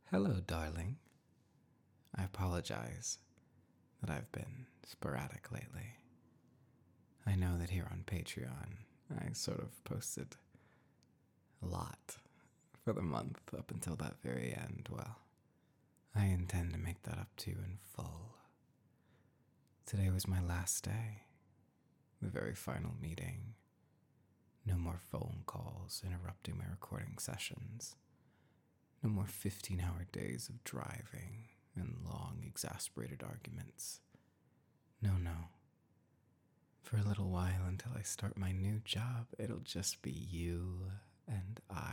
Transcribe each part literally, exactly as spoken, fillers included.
Hello, darling. I apologize that I've been sporadic lately. I know that here on Patreon, I sort of posted a lot for the month up until that very end. Well, I intend to make that up to you in full. Today was my last day, the very final meeting. No more phone calls interrupting my recording sessions. No more fifteen-hour days of driving and long, exasperated arguments. No, no. For a little while until I start my new job, it'll just be you and I.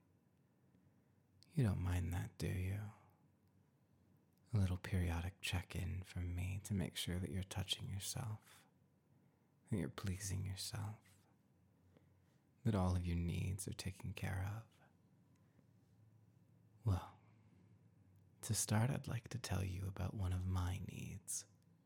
You don't mind that, do you? A little periodic check-in from me to make sure that you're touching yourself, that you're pleasing yourself, that all of your needs are taken care of. Well, to start, I'd like to tell you about one of my needs.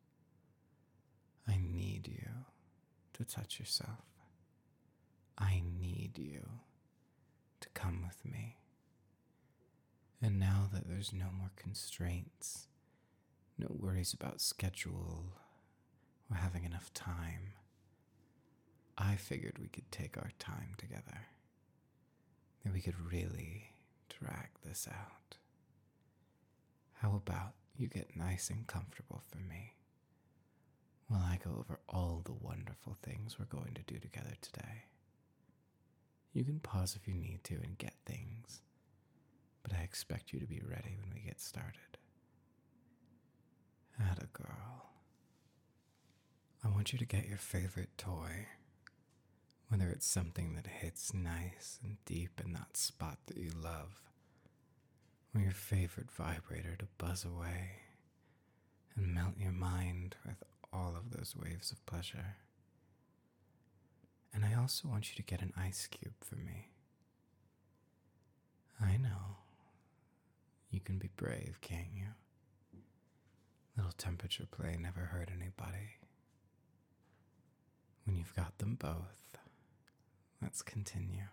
I need you to touch yourself. I need you to come with me. And now that there's no more constraints, no worries about schedule or having enough time, I figured we could take our time together, that we could really drag this out. How about you get nice and comfortable for me while I go over all the wonderful things we're going to do together today? You can pause if you need to and get things, but I expect you to be ready when we get started. Atta girl. I want you to get your favorite toy, whether it's something that hits nice and deep in that spot that you love, or your favorite vibrator to buzz away and melt your mind with all of those waves of pleasure. And I also want you to get an ice cube for me. I know. You can be brave, can't you? Little temperature play never hurt anybody. When you've got them both, let's continue.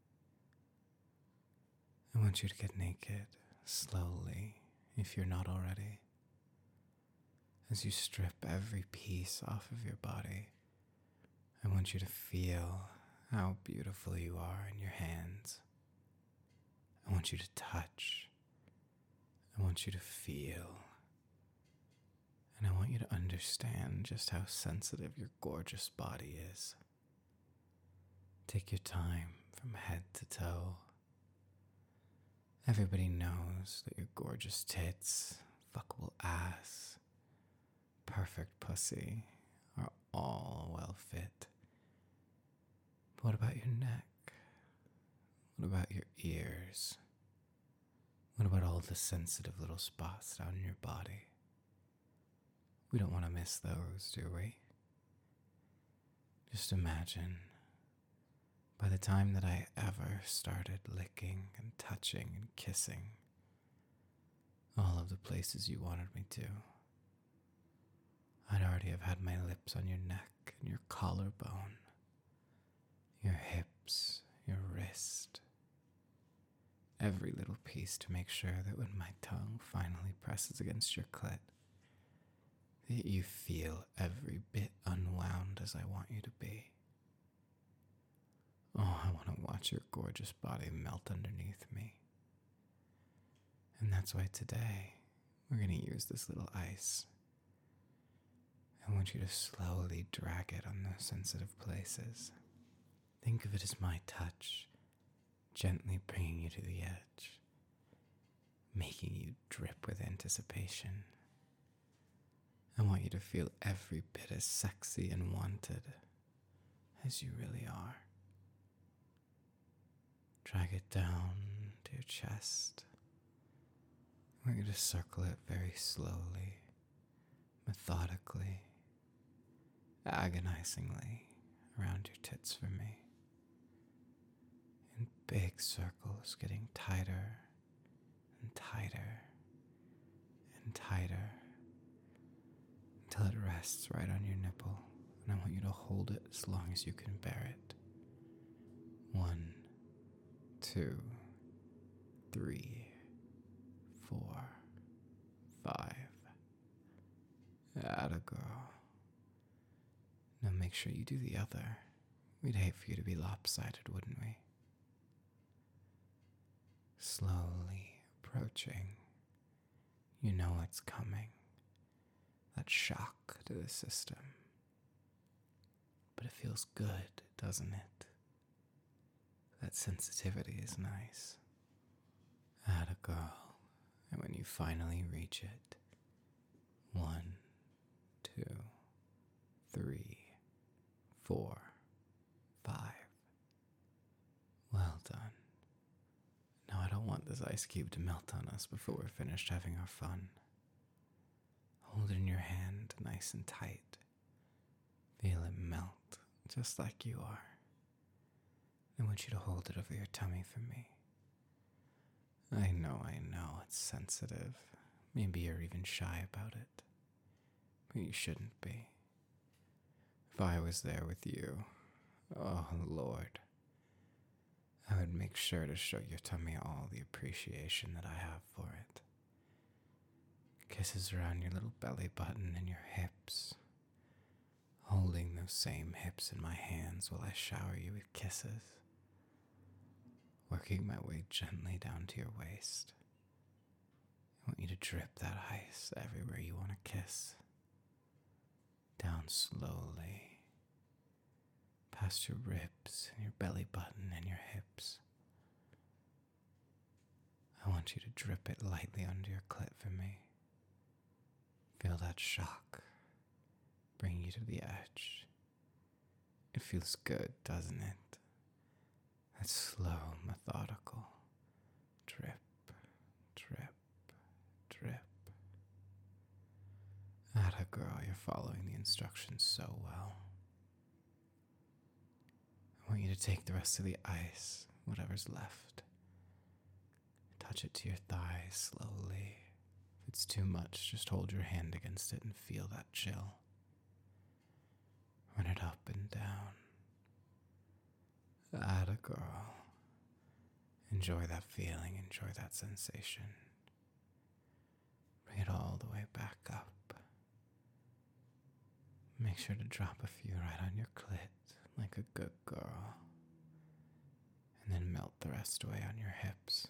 I want you to get naked, slowly, if you're not already. As you strip every piece off of your body, I want you to feel how beautiful you are in your hands. I want you to touch. I want you to feel. And I want you to understand just how sensitive your gorgeous body is. Take your time from head to toe. Everybody knows that your gorgeous tits, fuckable ass, perfect pussy are all well fit. But what about your neck? What about your ears? What about all the sensitive little spots down your body? We don't want to miss those, do we? Just imagine, by the time that I ever started licking and touching and kissing all of the places you wanted me to, I'd already have had my lips on your neck and your collarbone, your hips, your wrist, every little piece to make sure that when my tongue finally presses against your clit, that you feel every bit unwound as I want you to be. Oh, I want to watch your gorgeous body melt underneath me. And that's why today we're going to use this little ice. I want you to slowly drag it on those sensitive places. Think of it as my touch, gently bringing you to the edge, making you drip with anticipation. I want you to feel every bit as sexy and wanted as you really are. Drag it down to your chest. I want you to circle it very slowly, methodically, agonizingly around your tits for me. In big circles, getting tighter and tighter and tighter until it rests right on your nipple. And I want you to hold it as long as you can bear it. One, two, three, make sure you do the other. We'd hate for you to be lopsided, wouldn't we? Slowly approaching. You know what's coming. That shock to the system. But it feels good, doesn't it? That sensitivity is nice. Atta girl. And when you finally reach it, one, two, three, four, five. Well done. Now I don't want this ice cube to melt on us before we're finished having our fun. Hold it in your hand nice and tight. Feel it melt, just like you are. I want you to hold it over your tummy for me. I know, I know, it's sensitive. Maybe you're even shy about it. But you shouldn't be. If I was there with you, oh Lord, I would make sure to show your tummy all the appreciation that I have for it. Kisses around your little belly button and your hips. Holding those same hips in my hands while I shower you with kisses. Working my way gently down to your waist. I want you to drip that ice everywhere you want to kiss. Down slowly. Past your ribs and your belly button and your hips. I want you to drip it lightly under your clit for me. Feel that shock. Bring you to the edge. It feels good, doesn't it? That slow, methodical drip, drip, drip. Atta girl, you're following the instructions so well. I want you to take the rest of the ice, whatever's left. Touch it to your thighs slowly. If it's too much, just hold your hand against it and feel that chill. Run it up and down. Atta girl. Enjoy that feeling, enjoy that sensation. Bring it all the way back up. Make sure to drop a few right on your clit, like a good girl. And then melt the rest away on your hips.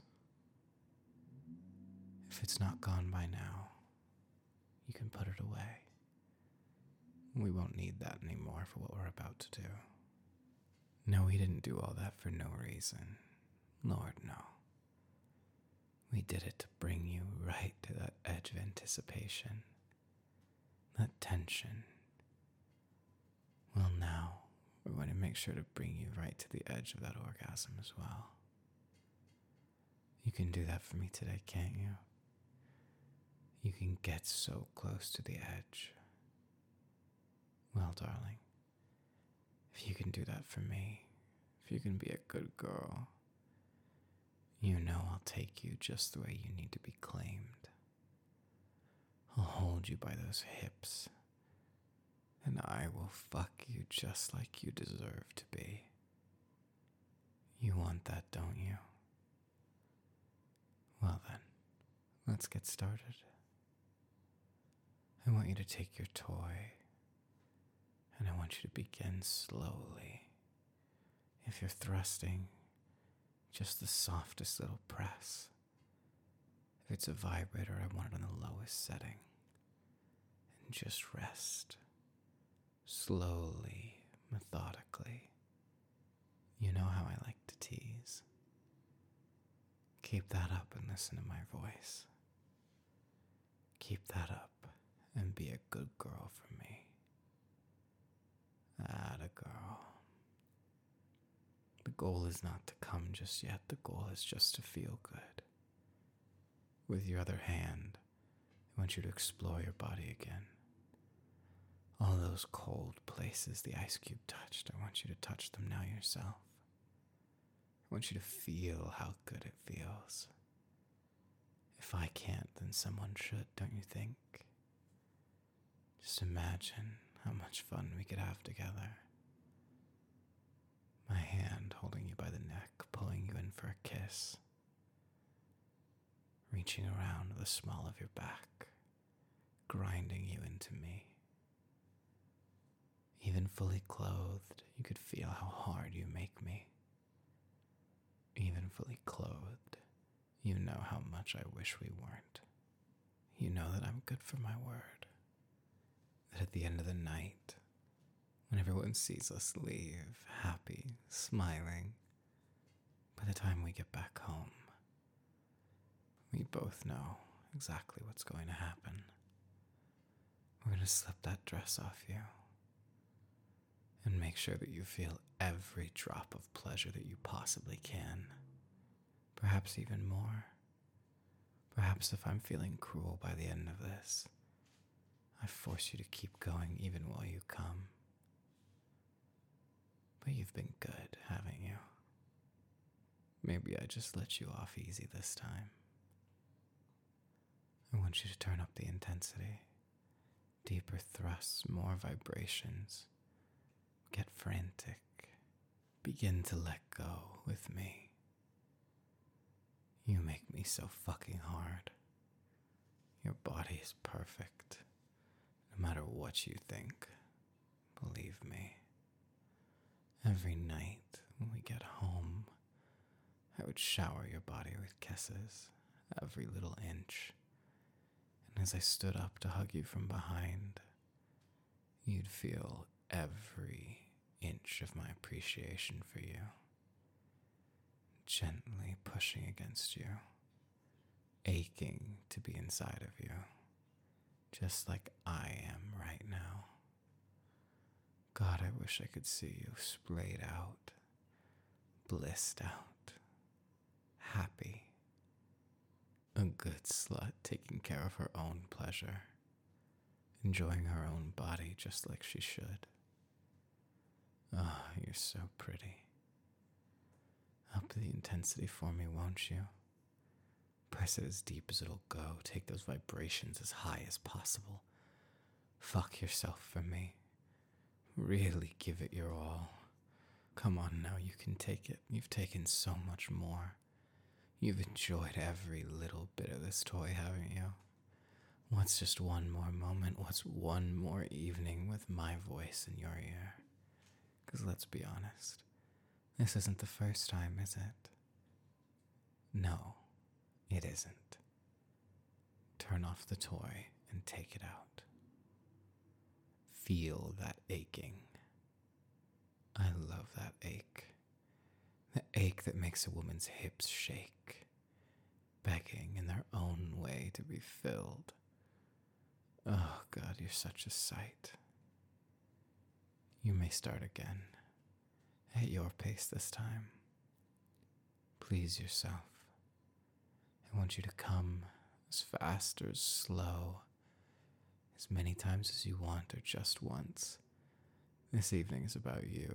If it's not gone by now, you can put it away. We won't need that anymore for what we're about to do. No, we didn't do all that for no reason. Lord, no. We did it to bring you right to that edge of anticipation. That tension. Well, now, we're going to make sure to bring you right to the edge of that orgasm as well. You can do that for me today, can't you? You can get so close to the edge. Well, darling, if you can do that for me, if you can be a good girl, you know I'll take you just the way you need to be claimed. I'll hold you by those hips, and I will fuck you just like you deserve to be. You want that, don't you? Well then, let's get started. I want you to take your toy, and I want you to begin slowly. If you're thrusting, just the softest little press. If it's a vibrator, I want it on the lowest setting. And just rest. Slowly, methodically. You know how I like to tease. Keep that up and listen to my voice. Keep that up and be a good girl for me. Atta girl. The goal is not to come just yet. The goal is just to feel good. With your other hand, I want you to explore your body again. All those cold places the ice cube touched, I want you to touch them now yourself. I want you to feel how good it feels. If I can't, then someone should, don't you think? Just imagine how much fun we could have together. My hand holding you by the neck, pulling you in for a kiss. Reaching around the small of your back, grinding you into me. Even fully clothed, you could feel how hard you make me. Even fully clothed, you know how much I wish we weren't. You know that I'm good for my word. That at the end of the night, when everyone sees us leave, happy, smiling, by the time we get back home, we both know exactly what's going to happen. We're going to slip that dress off you and make sure that you feel every drop of pleasure that you possibly can. Perhaps even more. Perhaps if I'm feeling cruel by the end of this, I force you to keep going even while you come. But you've been good, haven't you? Maybe I just let you off easy this time. I want you to turn up the intensity. Deeper thrusts, more vibrations. Get frantic. Begin to let go with me. You make me so fucking hard. Your body is perfect. No matter what you think, believe me. Every night when we get home, I would shower your body with kisses, every little inch. And as I stood up to hug you from behind, you'd feel every inch of my appreciation for you, gently pushing against you, aching to be inside of you, just like I am right now. God, I wish I could see you splayed out, blissed out, happy. A good slut taking care of her own pleasure, enjoying her own body just like she should. Ah, oh, you're so pretty. Up the intensity for me, won't you? Press it as deep as it'll go. Take those vibrations as high as possible. Fuck yourself for me. Really give it your all. Come on now, you can take it. You've taken so much more. You've enjoyed every little bit of this toy, haven't you? What's just one more moment? What's one more evening with my voice in your ear? Because let's be honest, this isn't the first time, is it? No, it isn't. Turn off the toy and take it out. Feel that aching. I love that ache. The ache that makes a woman's hips shake, begging in their own way to be filled. Oh God, you're such a sight. You may start again, at your pace this time. Please yourself. I want you to come as fast or as slow, as many times as you want or just once. This evening is about you.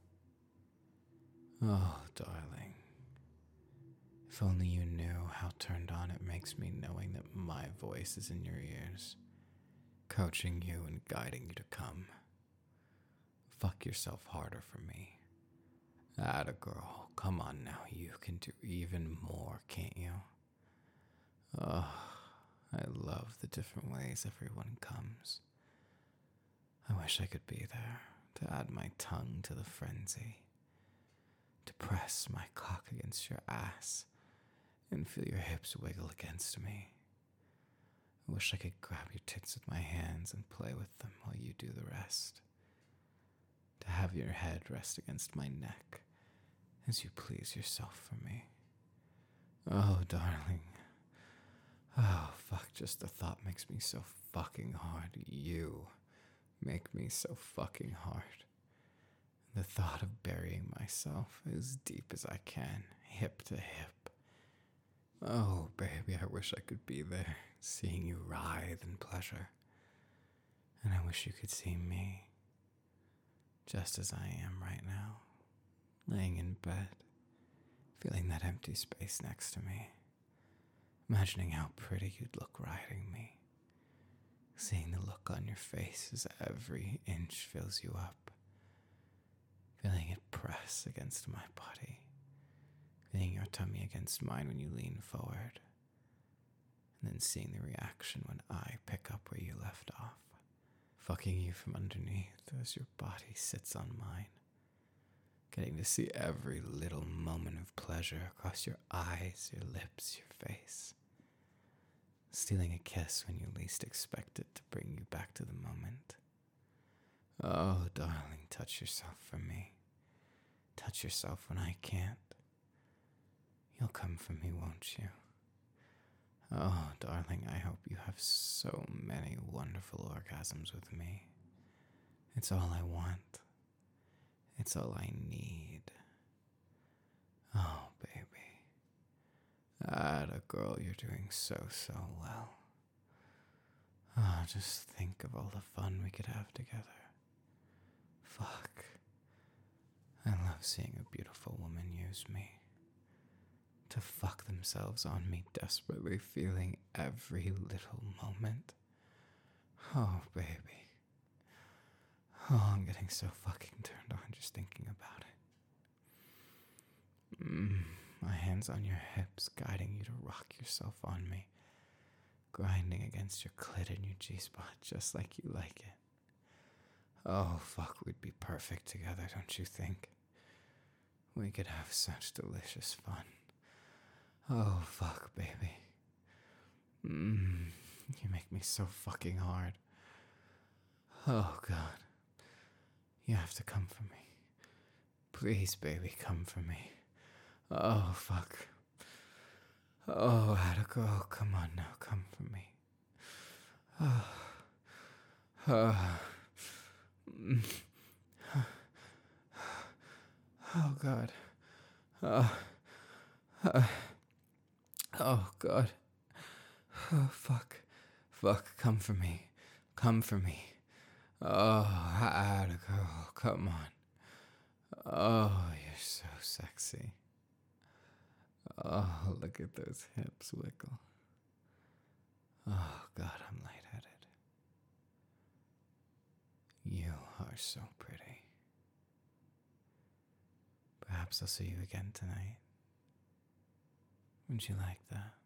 Oh, darling. If only you knew how turned on it makes me knowing that my voice is in your ears, coaching you and guiding you to come. Fuck yourself harder for me. Atta girl, come on now, you can do even more, can't you? Oh, I love the different ways everyone comes. I wish I could be there to add my tongue to the frenzy, to press my cock against your ass and feel your hips wiggle against me. I wish I could grab your tits with my hands and play with them while you do the rest. To have your head rest against my neck as you please yourself for me. Oh, darling. Oh, fuck, just the thought makes me so fucking hard. You make me so fucking hard. The thought of burying myself as deep as I can, hip to hip. Oh, baby, I wish I could be there, seeing you writhe in pleasure. And I wish you could see me, just as I am right now, laying in bed, feeling that empty space next to me, imagining how pretty you'd look riding me, seeing the look on your face as every inch fills you up, feeling it press against my body, feeling your tummy against mine when you lean forward, and then seeing the reaction when I pick up where you left off. fucking you from underneath as your body sits on mine, getting to see every little moment of pleasure across your eyes, your lips, your face, stealing a kiss when you least expect it to bring you back to the moment. Oh, darling, touch yourself for me. Touch yourself when I can't. You'll come for me, won't you? Oh, darling, I hope you have so many wonderful orgasms with me. It's all I want. It's all I need. Oh, baby. Atta girl, you're doing so, so well. Oh, just think of all the fun we could have together. Fuck. I love seeing a beautiful woman use me. To fuck themselves on me, desperately feeling every little moment. Oh, baby. Oh, I'm getting so fucking turned on just thinking about it. Mm, my hands on your hips, guiding you to rock yourself on me, grinding against your clit and your G-spot just like you like it. Oh, fuck, we'd be perfect together, don't you think? We could have such delicious fun. Oh, fuck, baby. Mm, you make me so fucking hard. Oh, God. You have to come for me. Please, baby, come for me. Oh, fuck. Oh, atta girl, come on now, come for me. Oh, oh. Mm. Oh, God. Oh, oh. Oh, God. Oh, fuck. Fuck, come for me. Come for me. Oh, atta girl, come on. Oh, you're so sexy. Oh, look at those hips wiggle. Oh, God, I'm lightheaded. You are so pretty. Perhaps I'll see you again tonight. Would you like that?